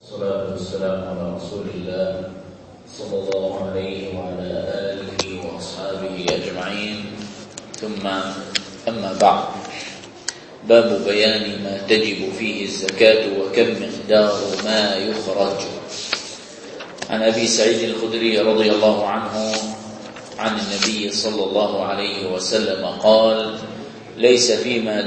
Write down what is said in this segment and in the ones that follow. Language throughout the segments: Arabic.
والصلاة والسلام على رسول الله صلى الله عليه وعلى آله وأصحابه أجمعين، ثم أما بعد. باب بيان ما تجب فيه الزكاة وكم مقدار ما يخرج. عن أبي سعيد الخدري رضي الله عنه عن النبي صلى الله عليه وسلم قال: ليس فيما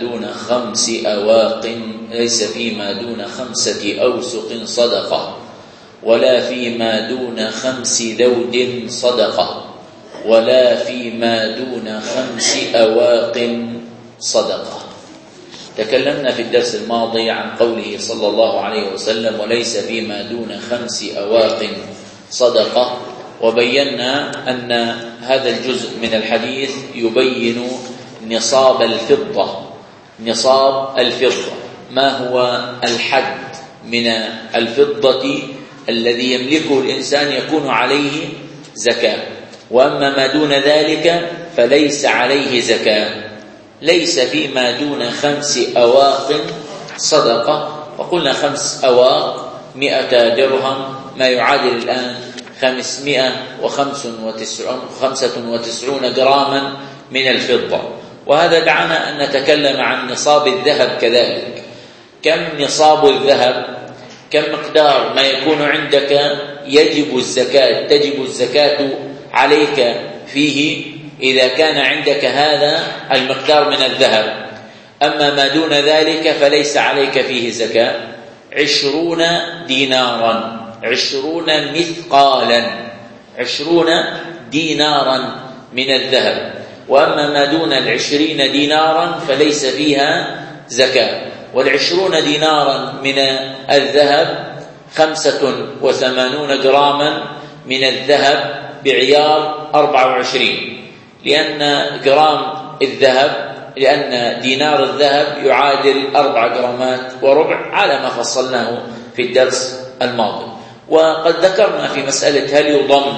دون 5 أوسق صدقة، ولا فيما دون 5 ذود صدقة، ولا فيما دون 5 أواق صدقة. تكلمنا في الدرس الماضي عن قوله صلى الله عليه وسلم: وليس فيما دون 5 أواق صدقة، وبينا أن هذا الجزء من الحديث يبين نصاب الفضة. ما هو الحد من الفضة الذي يملكه الإنسان يكون عليه زكاة، وأما ما دون ذلك فليس عليه زكاة. ليس فيما دون 5 أواق صدقة، وقلنا 5 أواق 100 درهم، ما يعادل الآن 595 جراما من الفضة. وهذا دعانا أن نتكلم عن نصاب الذهب كذلك. كم نصاب الذهب؟ كم مقدار ما يكون عندك تجب الزكاة عليك فيه إذا كان عندك هذا المقدار من الذهب. أما ما دون ذلك فليس عليك فيه زكاة. 20 دينارا، 20 مثقالا، 20 دينارا من الذهب. وأما ما دون 20 دينارا فليس فيها زكاة. 20 دينارا من الذهب 85 جراما من الذهب بعيار 24، لأن دينار الذهب يعادل 4 جرامات وربع على ما فصلناه في الدرس الماضي. وقد ذكرنا في مسألة هل يضم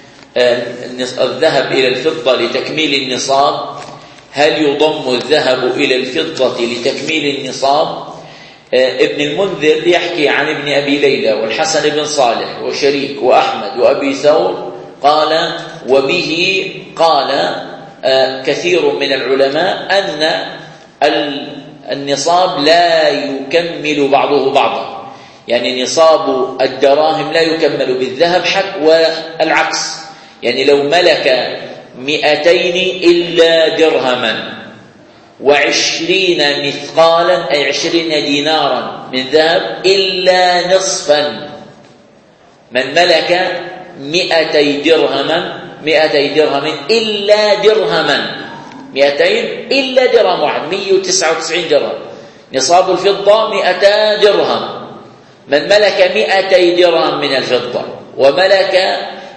الذهب إلى الفضة لتكميل النصاب، هل يضم الذهب إلى الفضة لتكميل النصاب؟ ابن المنذر يحكي عن ابن أبي ليلى والحسن بن صالح وشريك وأحمد وأبي ثور قال: وبه قال كثير من العلماء أن النصاب لا يكمل بعضه بعضا، يعني نصاب الدراهم لا يكمل بالذهب والعكس. يعني لو ملك 200 إلا درهما 20 مثقالا، أي 20 دينارا من ذهب، إلا نصفا. من ملك 200 درهم إلا درهما، 200 إلا درهم واحد، 199 درهم. نصاب الفضة 200 درهم. من ملك 200 درهم من الفضة وملك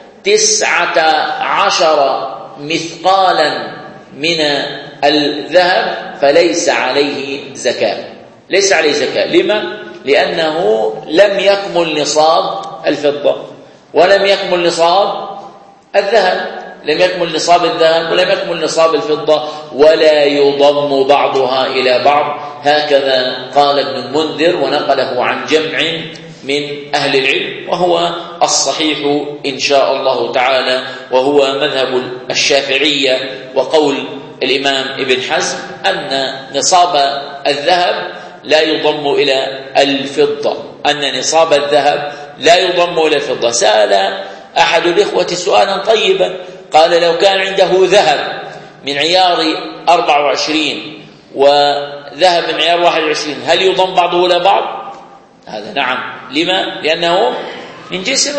19 مثقالا من الذهب فليس عليه زكاة. ليس عليه زكاة. لما؟ لأنه لم يكمل نصاب الفضة ولم يكمل نصاب الذهب، لم يكمل نصاب الذهب ولم يكمل نصاب الفضة، ولا يضم بعضها إلى بعض. هكذا قال ابن المنذر ونقله عن جمع من أهل العلم، وهو الصحيح إن شاء الله تعالى، وهو مذهب الشافعية وقول الإمام ابن حزم أن نصاب الذهب لا يضم إلى الفضة، أن نصاب الذهب لا يضم إلى الفضة. سأل أحد الإخوة سؤالا طيبا، قال: لو كان عنده ذهب من عيار 24 وذهب من عيار 21 هل يضم بعضه إلى بعض؟ هذا نعم. لما؟ لأنه من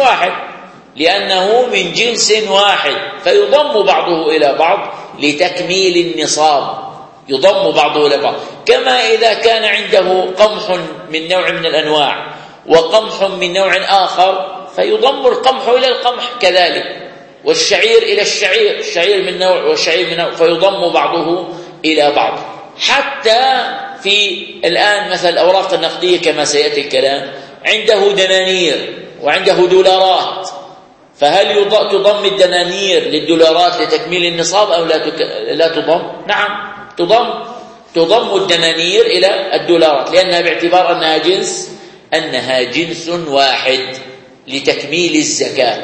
جنس واحد، فيضم بعضه إلى بعض لتكميل النصاب، يضم بعضه إلى بعض. كما إذا كان عنده قمح من نوع من الأنواع وقمح من نوع آخر فيضم القمح إلى القمح كذلك، والشعير إلى الشعير، الشعير من نوع والشعير من نوع، فيضم بعضه إلى بعض. حتى في الآن مثل الأوراق النقدية كما سيأتي الكلام، عنده دنانير وعنده دولارات، فهل تضم الدنانير للدولارات لتكميل النصاب أو لا تضم؟ نعم تضم الدنانير إلى الدولارات، لأنها باعتبار أنها جنس أنها جنس واحد لتكميل الزكاة.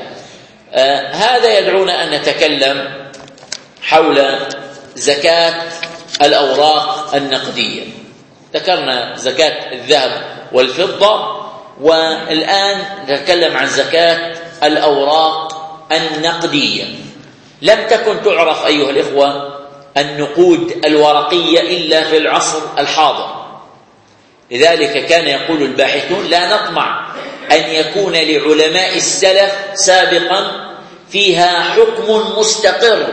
هذا يدعونا أن نتكلم حول زكاة الأوراق النقدية. ذكرنا زكاة الذهب والفضة، والآن نتكلم عن زكاة الأوراق النقدية. لم تكن تعرف أيها الإخوة النقود الورقية إلا في العصر الحاضر، لذلك كان يقول الباحثون: لا نطمع أن يكون لعلماء السلف سابقا فيها حكم مستقر،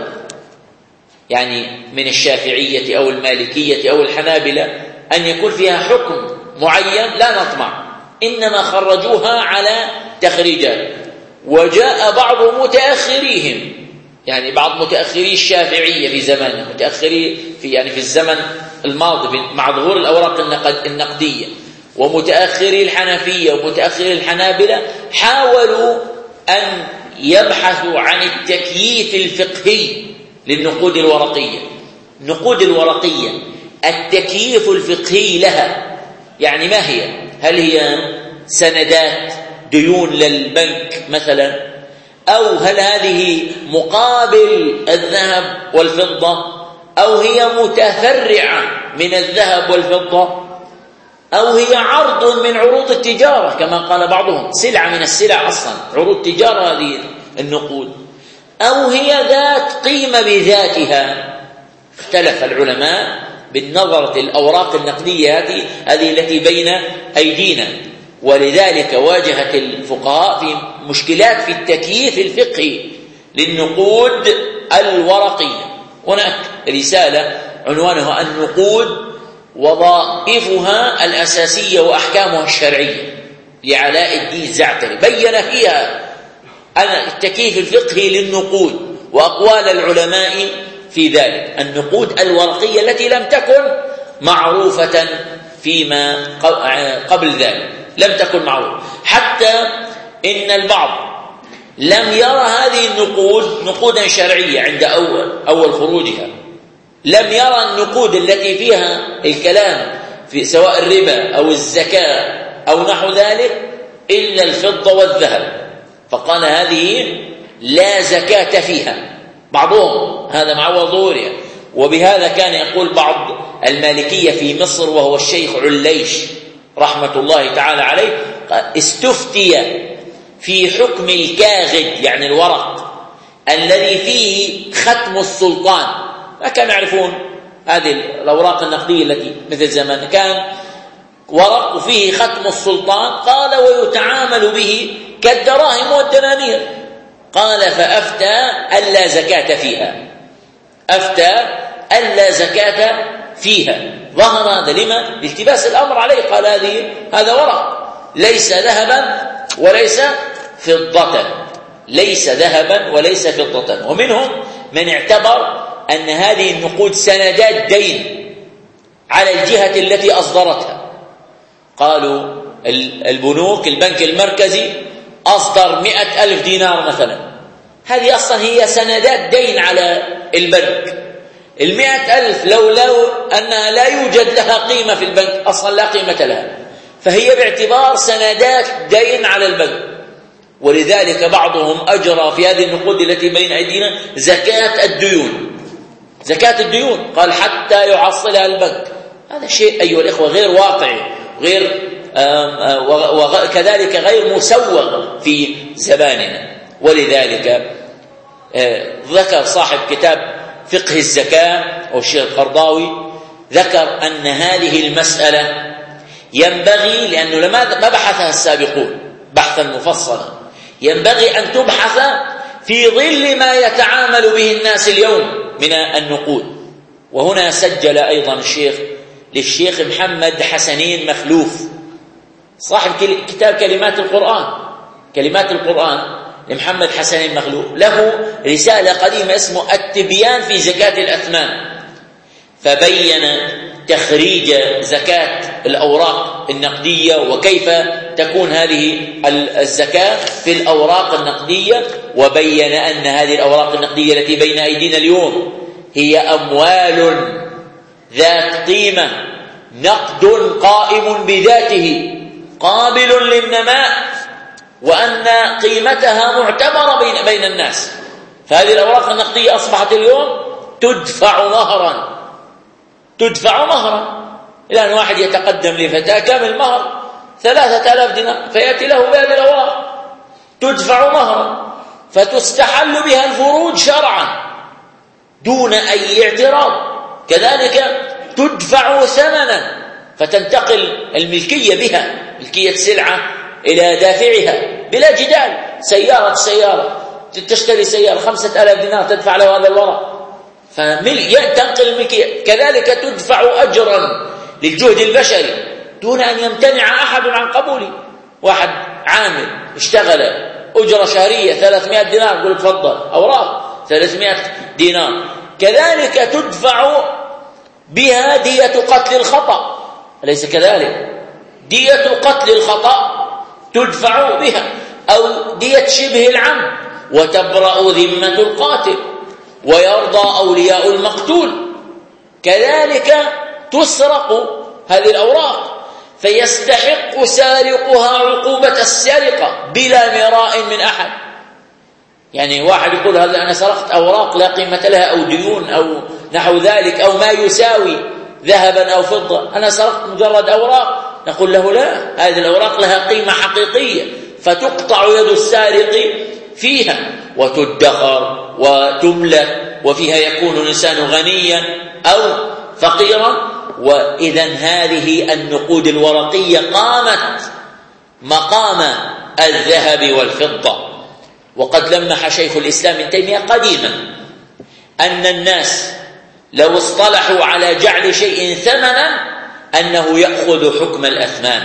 يعني من الشافعية أو المالكية أو الحنابلة أن يكون فيها حكم معين، لا نطمع، إنما خرجوها على تخريجات. وجاء بعض متأخريهم، يعني بعض متأخري الشافعية في زمانه، متأخري في الزمن الماضي مع ظهور الأوراق النقدية، ومتأخري الحنفية ومتأخري الحنابلة، حاولوا أن يبحثوا عن التكييف الفقهي للنقود الورقية. النقود الورقية التكييف الفقهي لها يعني ما هي؟ هل هي سندات ديون للبنك مثلا، أو هل هذه مقابل الذهب والفضة، أو هي متفرعة من الذهب والفضة، أو هي عرض من عروض التجارة كما قال بعضهم، سلعة من السلع أصلا، عروض تجارة هذه النقود، أو هي ذات قيمة بذاتها. اختلف العلماء بالنظرة الأوراق النقدية هذه التي بين أيدينا، ولذلك واجهت الفقهاء في مشكلات في التكييف الفقهي للنقود الورقية. هناك رسالة عنوانها النقود وظائفها الأساسية وأحكامها الشرعية لعلاء الدين زعتري، بين فيها التكييف الفقهي للنقود وأقوال العلماء في ذلك. النقود الورقية التي لم تكن معروفة فيما قبل ذلك، لم تكن معروفة، حتى إن البعض لم يرى هذه النقود نقودا شرعية عند أول خروجها، لم يرى النقود التي فيها الكلام في سواء الربا أو الزكاة أو نحو ذلك إلا الفضة والذهب، فقال هذه لا زكاة فيها بعضهم، هذا مع ظهورها. وبهذا كان يقول بعض المالكية في مصر وهو الشيخ عليش رحمة الله تعالى عليه، استفتي في حكم الكاغد يعني الورق الذي فيه ختم السلطان. ما كانوا يعرفون هذه الأوراق النقدية التي مثل زمان كان ورق فيه ختم السلطان، قال ويتعامل به كالدراهم والدنانير. قال فأفتى ألا زكاة فيها، أفتى ألا زكاة فيها. ظهر هذا لما؟ لالتباس الأمر عليه، قال هذا ورق ليس ذهبا وليس فضة، ليس ذهبا وليس فضة. ومنهم من اعتبر أن هذه النقود سندات دين على الجهة التي أصدرتها. قالوا البنوك، البنك المركزي أصدر 100,000 دينار مثلا، هذه أصلا هي سندات دين على البنك. 100,000 لو أنها لا يوجد لها قيمة في البنك أصلا لا قيمة لها، فهي باعتبار سندات دين على البنك. ولذلك بعضهم أجرى في هذه النقود التي بين أيدينا زكاة الديون، زكاة الديون، قال حتى يحصلها البنك. هذا شيء أيها الإخوة غير واقعي، وكذلك غير مسوغ في زماننا. ولذلك ذكر صاحب كتاب فقه الزكاة أو الشيخ القرضاوي، ذكر أن هذه المسألة ينبغي، لأنه ما بحثها السابقون بحثا مفصلا، ينبغي أن تبحث في ظل ما يتعامل به الناس اليوم من النقود. وهنا سجل أيضا للشيخ محمد حسنين مخلوف صاحب كتاب كلمات القرآن لمحمد حسنين مخلوف، له رسالة قديمة اسمه التبيان في زكاة الأثمان، فبين تخريج زكاة الأوراق النقدية وكيف تكون هذه الزكاة في الأوراق النقدية، وبين أن هذه الأوراق النقدية التي بين أيدينا اليوم هي أموال ذات قيمة، نقد قائم بذاته قابل للنماء وأن قيمتها معتبرة بين الناس. فهذه الأوراق النقدية أصبحت اليوم تدفع مهرا. الآن واحد يتقدم لفتاة كم المهر؟ 3000 دينار، فيأتي له بهذه الأوراق تدفع مهرا، فتستحل بها الفروج شرعا دون أي اعتراض. كذلك تدفع ثمنا، فتنتقل الملكية بها، ملكية سلعة إلى دافعها بلا جدال. سيارة تشتري سيارة 5000 دينار تدفع له هذا الورق، فتنقل الملكية. كذلك تدفع أجرا للجهد البشري دون أن يمتنع أحد عن قبوله. واحد عامل اشتغل أجرة شهرية 300 دينار، يقول تفضل أوراق 300 دينار. كذلك تدفع بها دية قتل الخطأ، أليس كذلك؟ دية قتل الخطأ تدفع بها، أو دية شبه العمد، وتبرأ ذمة القاتل ويرضى أولياء المقتول. كذلك تسرق هذه الأوراق، فيستحق سارقها عقوبة السرقة بلا مراء من أحد. يعني واحد يقول هذا أنا سرقت أوراق لا قيمة لها أو ديون أو نحو ذلك أو ما يساوي ذهبا أو فضة، أنا سرقت مجرد أوراق. نقول له لا، هذه الأوراق لها قيمة حقيقية، فتقطع يد السارق فيها وتدخر وتملك، وفيها يكون الإنسان غنيا أو فقيرا. وإذا هذه النقود الورقية قامت مقام الذهب والفضة. وقد لمح شيخ الإسلام ابن تيمية قديما أن الناس لو اصطلحوا على جعل شيء ثمنا أنه يأخذ حكم الأثمان.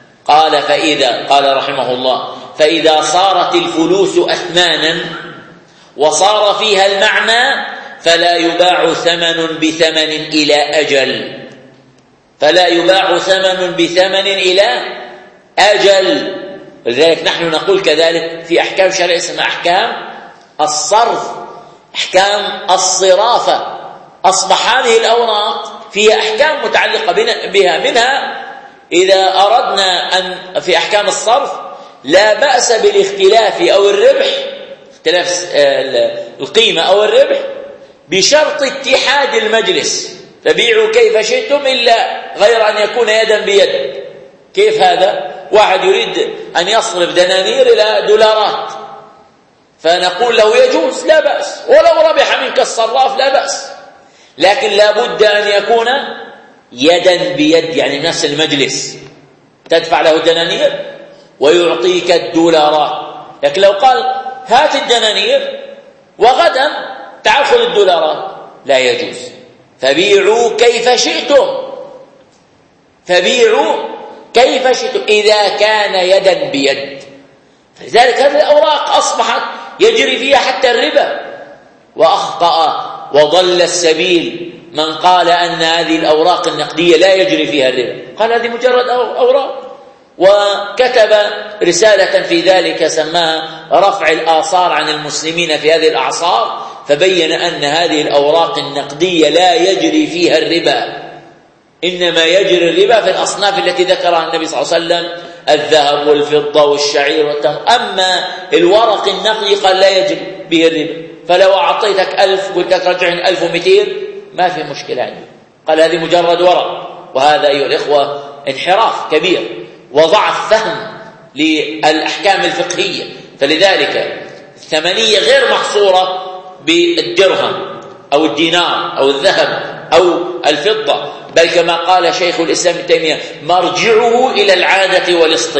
قال رحمه الله: فإذا صارت الفلوس أثمانا وصار فيها المعنى فلا يباع ثمن بثمن إلى أجل، فلا يباع ثمن بثمن إلى أجل. لذلك نحن نقول كذلك في أحكام شرعية اسمها أحكام الصرف، أحكام الصرافة. أصبح هذه الأوراق فيها أحكام متعلقة بها، منها إذا أردنا أن في أحكام الصرف لا بأس بالاختلاف أو الربح، اختلاف القيمة أو الربح بشرط اتحاد المجلس، فبيعوا كيف شئتم إلا غير أن يكون يدا بيد. كيف هذا؟ واحد يريد أن يصرف دنانير إلى دولارات، فنقول له يجوز لا بأس، ولو ربح منك الصراف لا بأس، لكن لا بد أن يكون يدا بيد، يعني نفس المجلس تدفع له الدنانير ويعطيك الدولارات. لكن لو قال هات الدنانير وغدا تعال خذ الدولارات لا يجوز. فبيعوا كيف شئتم، إذا كان يدا بيد. فلذلك هذه الأوراق أصبحت يجري فيها حتى الربا. وأخطأ وضل السبيل من قال أن هذه الأوراق النقدية لا يجري فيها الربا، قال هذه مجرد أوراق، وكتب رسالة في ذلك سماها رفع الآثار عن المسلمين في هذه الأعصار، فبين أن هذه الأوراق النقدية لا يجري فيها الربا، إنما يجري الربا في الأصناف التي ذكرها النبي صلى الله عليه وسلم: الذهب والفضة والشعير والتمر. أما الورق النقدي قال لا يجري به الربا، فلو أعطيتك 1000 قلت لك رجعني 1200 ما في مشكلة عندي. قال هذه مجرد ورق. وهذا أيها الإخوة انحراف كبير وضعف فهم للأحكام الفقهية. فلذلك الثمنية غير محصورة بالدرهم أو الدينار أو الذهب أو الفضة، بل كما قال شيخ الإسلام ابن تيمية: مرجعه إلى العادة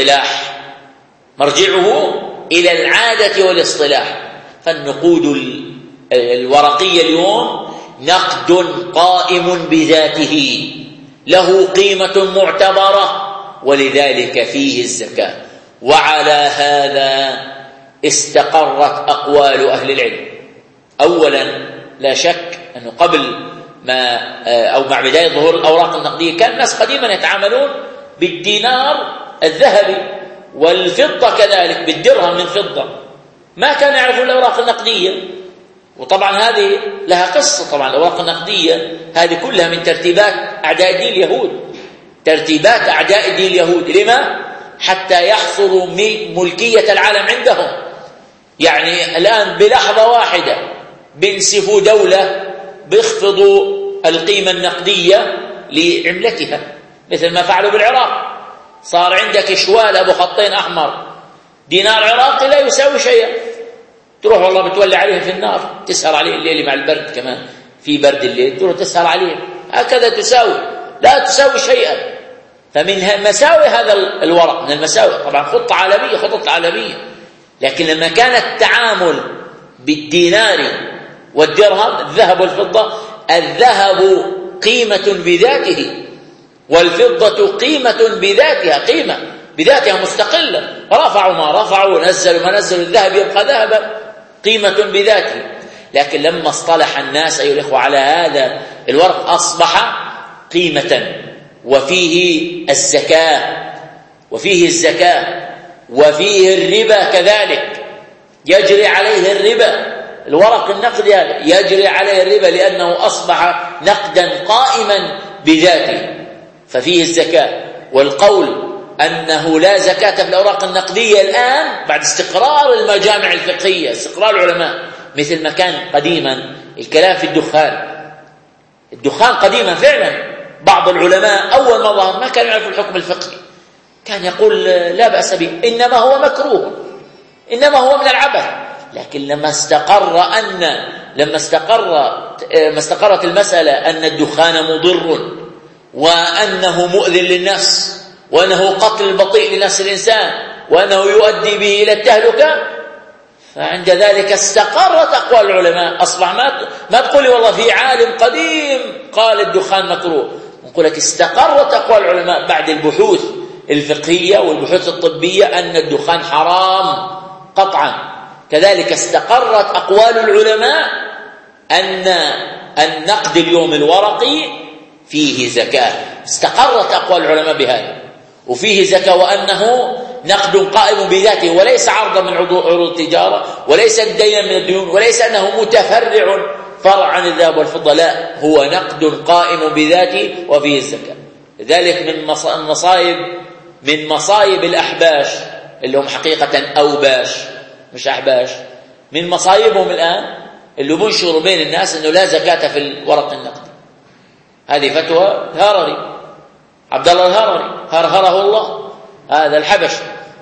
والاصطلاح. فالنقود الورقية اليوم نقد قائم بذاته له قيمة معتبرة، ولذلك فيه الزكاة. وعلى هذا استقرت أقوال أهل العلم. أولا لا شك أنه قبل ما أو مع بداية ظهور الأوراق النقدية كان الناس قديما يتعاملون بالدينار الذهبي والفضة كذلك بالدرهم من فضة، ما كانوا يعرفون الأوراق النقدية. وطبعا هذه لها قصة. طبعا الأوراق النقدية هذه كلها من ترتيبات أعداء الدين اليهود، ترتيبات أعداء الدين اليهود. لما؟ حتى يحصروا ملكية العالم عندهم. يعني الآن بلحظة واحدة بينسفوا دولة، بيخفضوا القيمة النقدية لعملتها، مثل ما فعلوا بالعراق. صار عندك شوال أبو خطين أحمر، دينار عراقي لا يساوي شيئا، تروح والله بتولي عليه في النار، تسهر عليه الليل مع البرد، كمان في برد الليل تروح تسهر عليه، هكذا تساوي، لا تساوي شيئا. فمن مساوي هذا الورق، من المساوي طبعا خطة عالمية، خطط عالمية، لكن لما كان التعامل بالدينار والدرهم، الذهب والفضة، الذهب قيمة بذاته والفضة قيمة بذاتها، قيمة بذاتها مستقلة، رفعوا ما رفعوا، نزلوا ما نزلوا، الذهب يبقى ذهبا، قيمة بذاته. لكن لما اصطلح الناس أيها الإخوة على هذا الورق أصبح قيمة، وفيه الزكاة، وفيه الربا كذلك، يجري عليه الربا. الورق النقدي هذا يجري عليه الربا لأنه أصبح نقدا قائما بذاته، ففيه الزكاة. والقول أنه لا زكاة في الأوراق النقدية الآن بعد استقرار المجامع الفقهية، استقرار العلماء، مثل ما كان قديما الكلام في الدخان قديما فعلا بعض العلماء أول ما ظهر ما كان يعرف الحكم الفقهي، كان يقول لا بأس به، إنما هو مكروه، إنما هو من العبث. لكن لما استقرت المسألة أن الدخان مضر، وأنه مؤذن للنفس، وأنه قتل بطيء لنفس الإنسان، وأنه يؤدي به إلى التهلكة، فعند ذلك استقرت أقوال العلماء. أصبح ما تقول لي والله في عالم قديم قال الدخان مكروه، نقول لك استقرت أقوال العلماء بعد البحوث الفقهية والبحوث الطبية أن الدخان حرام قطعا. كذلك استقرت أقوال العلماء أن النقد اليوم الورقي فيه زكاة، استقرت أقوال العلماء بهذا، وفيه زكاة، وأنه نقد قائم بذاته، وليس عرضا من عروض التجارة، وليس دينا من الديون، وليس أنه متفرع فرع عن الذهب والفضة، لا، هو نقد قائم بذاته وفيه الزكاة. لذلك من مصايب الأحباش اللي هم حقيقة أوباش مش أحباش، من مصايبهم الآن اللي بنشروا بين الناس أنه لا زكاة في الورق النقدي. هذه فتوى الهرري، عبد الله الهرري هرهره الله، هذا الحبش،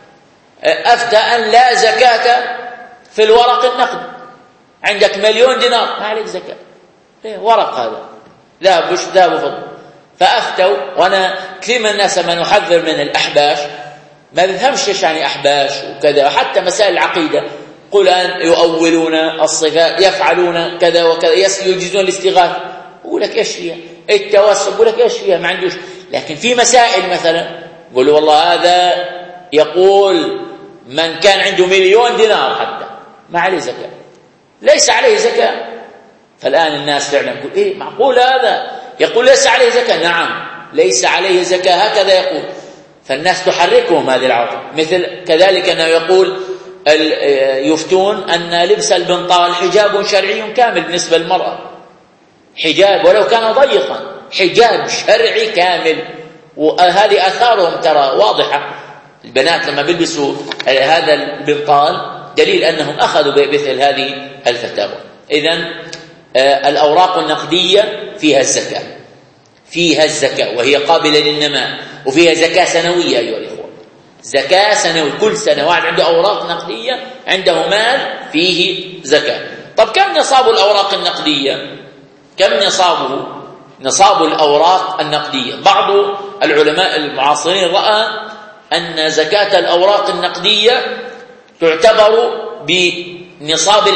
أفتى أن لا زكاة في الورق النقدي. عندك 1,000,000 دينار ما عليك زكاة، ليه؟ ورق هذا ذهب وفضة. فأفتوا، وأنا كثير من الناس من نحذر من الأحباش ما بيفهمش ايش يعني أحباش وكذا، حتى مسائل العقيدة، قل أن يؤولون الصفات، يفعلون كذا وكذا، يجيزون الاستغاثة، يقول لك ايش فيها التوسل، يقول لك ايش فيها، ما عندوش. لكن في مسائل مثلا يقولوا والله هذا يقول من كان عنده 1,000,000 دينار حتى ما عليه زكاة، ليس عليه زكاة. فالآن الناس فعلا يقول ايه معقول هذا يقول ليس عليه زكاة؟ نعم ليس عليه زكاة، هكذا يقول. فالناس تحركهم هذه العاطفة. مثل كذلك أنه يقول يفتون أن لبس البنطال حجاب شرعي كامل بالنسبة للمرأة، حجاب ولو كان ضيقا، حجاب شرعي كامل. وهذه آثارهم ترى واضحة، البنات لما بيلبسوا هذا البنطال دليل أنهم أخذوا بمثل هذه الفتاوى. إذن الأوراق النقدية فيها الزكاة وهي قابلة للنماء، وفيها زكاة سنوية أيها الإخوة، زكاة سنوية، كل سنة واحد عنده أوراق نقدية عنده مال فيه زكاة. طب كم نصاب الأوراق النقدية؟ كم نصاب الأوراق النقدية؟ بعض العلماء المعاصرين رأى أن زكاة الأوراق النقدية تعتبر بنصاب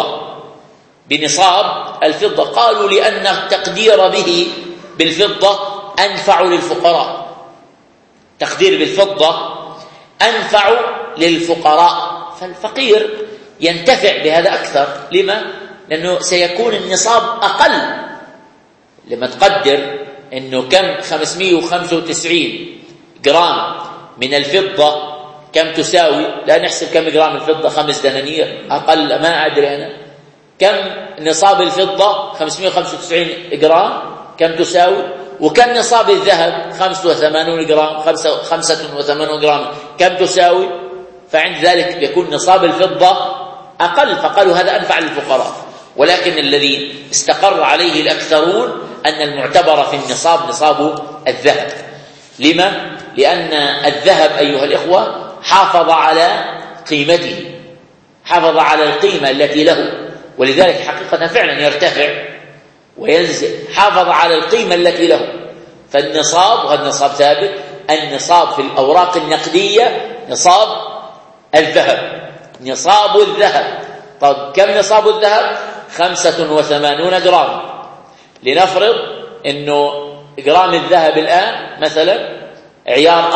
الفضة، قالوا لأن التقدير بالفضة أنفع للفقراء، تقدير بالفضة أنفع للفقراء، فالفقير ينتفع بهذا أكثر. لما؟ لأنه سيكون النصاب أقل. لما تقدر أنه كم 595 جرام من الفضة كم تساوي، لا نحسب كم جرام الفضة، 5 دنانير أقل، ما أدري أنا كم نصاب الفضة 595 جرام كم تساوي، وكم نصاب الذهب 85 جرام 85 جرام كم تساوي؟ فعند ذلك يكون نصاب الفضة أقل، فقالوا هذا أنفع للفقراء. ولكن الذي استقر عليه الأكثرون أن المعتبر في النصاب نصاب الذهب. لما؟ لأن الذهب أيها الإخوة حافظ على قيمته، حافظ على القيمة التي له، ولذلك حقيقة فعلا يرتفع وينزل، حافظ على القيمة التي له. فالنصاب، وهذا النصاب ثابت، النصاب في الأوراق النقدية نصاب الذهب، نصاب الذهب. طب كم نصاب الذهب؟ 85 جرام. لنفرض أنه جرام الذهب الآن مثلا عيار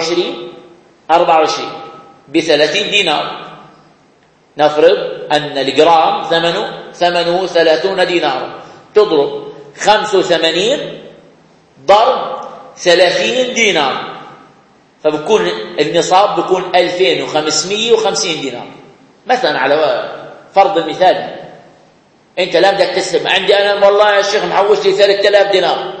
24 ب30 دينار. نفرض أن الجرام ثمنه 30 دينارا، تضرب 85 ضرب 30 دينار، فبكون النصاب بكون 2550 دينار مثلا، على فرض المثال. انت لا بدك تسلم، عندي انا والله يا شيخ محوش لي 3000 دينار،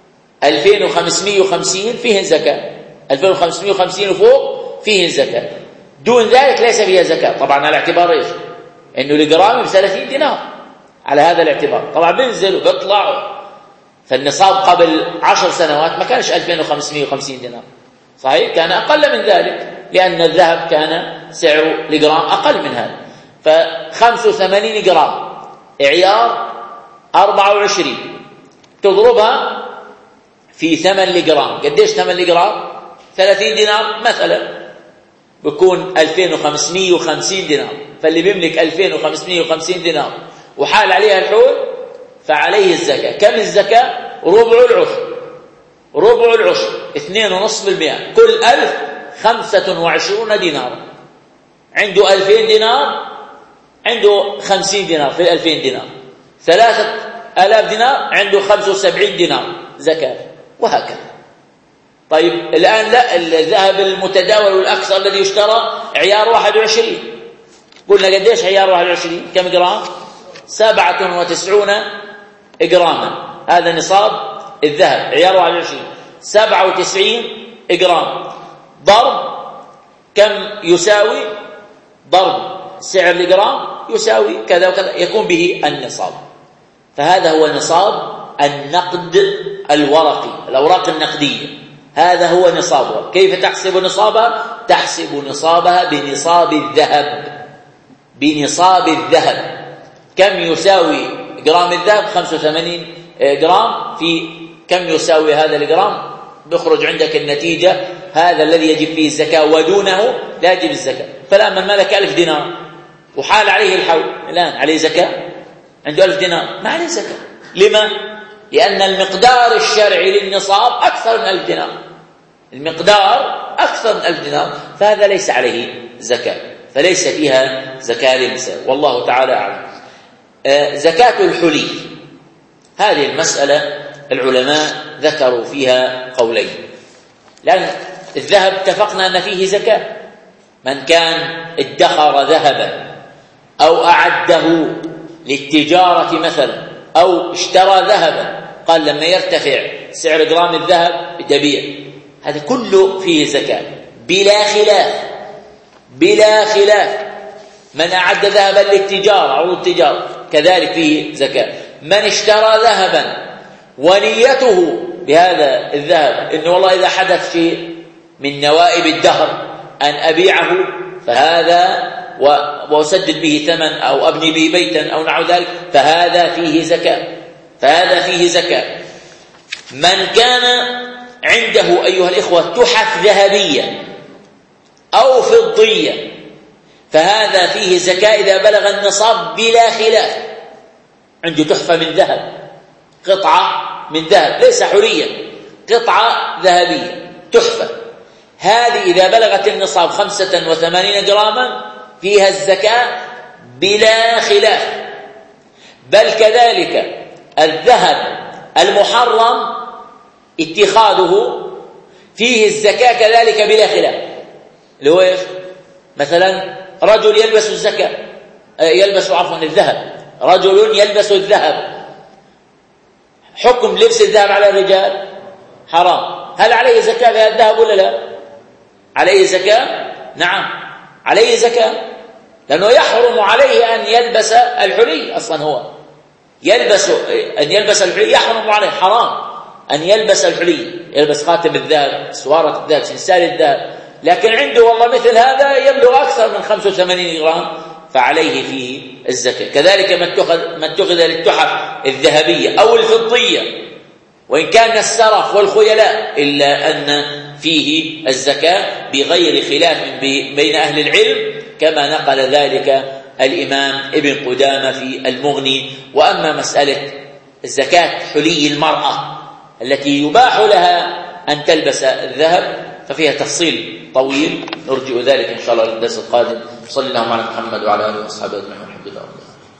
2550 فيه زكاة، 2550 وفوق فيه زكاة، دون ذلك ليس فيها زكاة. طبعا على اعتبار ايش؟ انه الجرام ب30 دينار، على هذا الاعتبار طبعا بينزل وبيطلع. فالنصاب قبل 10 سنوات ما كانش 2550 دينار، صحيح؟ كان أقل من ذلك، لأن الذهب كان سعره لجرام أقل من هذا. ف85 جرام عيار 24 تضربها في ثمن لجرام، قديش ثمن لجرام؟ 30 دينار مثلا، بيكون 2550 دينار. فاللي بيملك 2550 دينار وحال عليها الحول فعليه الزكاة. كم الزكاة؟ ربع العشر 2.5%. كل 1000 25 دينار. عنده 2000 دينار، عنده 50 دينار في 2000 دينار. 3000 دينار عنده 75 دينار زكاة، وهكذا. طيب الآن لا، الذهب المتداول والأكثر الذي يشترى عيار 21. قلنا قديش عيار 21؟ كم جرام؟ 97 جراما. هذا نصاب الذهب، عيار 21 97 جرام. ضرب كم يساوي؟ ضرب سعر الجرام يساوي كذا وكذا، يكون به النصاب. فهذا هو نصاب النقد الورقي، الأوراق النقدية، هذا هو نصابها. كيف تحسب نصابها؟ تحسب نصابها بنصاب الذهب، بنصاب الذهب. كم يساوي جرام الذهب؟ 85 جرام في كم يساوي هذا الجرام؟ بيخرج عندك النتيجة، هذا الذي يجب فيه الزكاة، ودونه لا يجب الزكاة. فالآن من ملك 1000 دينار وحال عليه الحول، الآن عليه زكاة؟ عنده 1000 دينار ما عليه زكاة. لما؟ لأن المقدار الشرعي للنصاب أكثر من 1000 دينار، المقدار أكثر من 1000 دينار، فهذا ليس عليه زكاة، فليس فيها زكاة للنساء. والله تعالى أعلم. زكاة الحلي، هذه المسألة العلماء ذكروا فيها قولين. لأن الذهب اتفقنا أن فيه زكاة. من كان ادخر ذهبا أو أعده للتجارة مثلا، أو اشترى ذهبا، قال لما يرتفع سعر جرام الذهب بيع، هذا كله فيه زكاة بلا خلاف، بلا خلاف. من أعد ذهبا للتجارة أو التجارة كذلك فيه زكاة. من اشترى ذهبا ونيته بهذا الذهب إنه والله إذا حدث شيء من نوائب الدهر أن أبيعه، فهذا وأسدد به ثمن أو أبني به بيتا أو نحو ذلك، فهذا فيه زكاة، فهذا فيه زكاة. من كان عنده أيها الإخوة تحف ذهبية أو فضية، فهذا فيه زكاة إذا بلغ النصاب بلا خلاف. عنده تحفة من ذهب، قطعة من ذهب ليس حريا، قطعة ذهبية تحفة، هذه إذا بلغت النصاب 85 جراما فيها الزكاة بلا خلاف. بل كذلك الذهب المحرم اتخاذه فيه الزكاة كذلك بلا خلاف. اللي هو ايش؟ مثلا رجل يلبس الزكاة، يلبس الذهب، رجل يلبس الذهب، حكم لبس الذهب على الرجال حرام، هل عليه زكاة في الذهب ولا لا؟ عليه زكاة؟ نعم عليه زكاة، لأنه يحرم عليه أن يلبس الحلي. أصلا هو أن يلبس الحلي يحرم عليه، حرام أن يلبس الحلي، يلبس خاتم الذهب، سوارة الذهب، سلسال الذهب، لكن عنده والله مثل هذا يبلغ أكثر من 85 جرام فعليه فيه الزكاة. كذلك ما اتخذ للتحف الذهبية أو الفضية، وإن كان السرف والخيلاء، إلا أن فيه الزكاة بغير خلاف بين أهل العلم، كما نقل ذلك الإمام ابن قدامة في المغني. وأما مسألة زكاة حلي المرأة التي يباح لها أن تلبس الذهب ففيها تفصيل طويل، نرجع ذلك إن شاء الله للدرس القادم. صلى الله على محمد وعلى آله وصحبه أجمعين. الحمد لله.